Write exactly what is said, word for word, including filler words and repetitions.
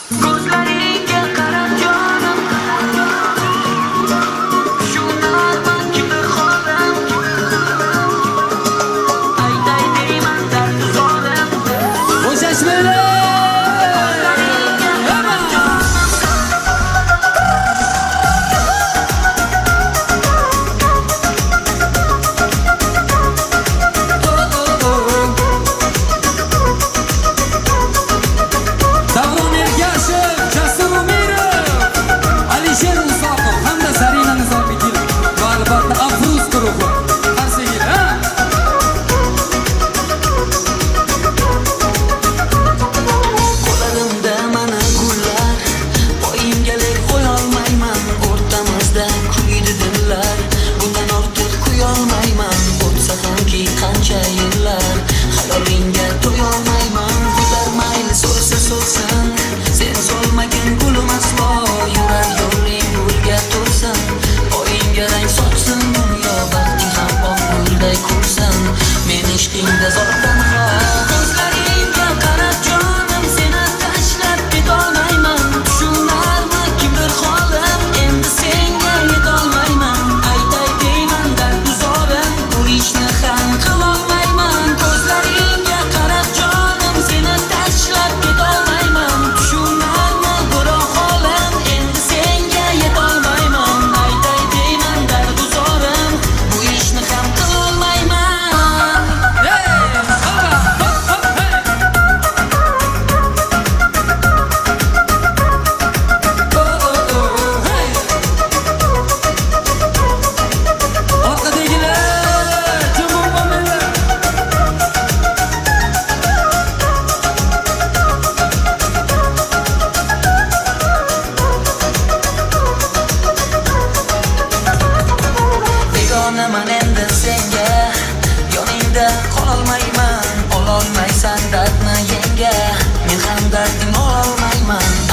Ko'zlaringga qarab jonim, tushunarman kimdir holim. Aytay deyman dard zolim. Bo'shashmaylar. Qancha yillar xayolinga to'yolmayman. Ko'zlar mayli so'rsa so'rsin, sen solmagin gulim aslo. Yurar yo'ling gulga to'lsin, oyingga rang sochsin dunyo. Baxting ham oq gulday ko'rsin, men ishqingda zotdan xor. Ko'zlaringga qarab jonim, seni tashlab ketolmayman. Tushunarmi kimdir holim, endi senga yetolmayman. Aytay deyman dard zolim, bu ishni ham qilolmayman. Ko'zlaringga qarab jonim, seni tashlab ketolmayman. Tushunarmi biroq holim, endi senga yetolmayman. Aytay deyman dard zolim, bu ishni ham qilolmayman. Begonaman endi senga, yoningda qololmayman. Ololmaysan dardni yenga, men ham darding ololmayman.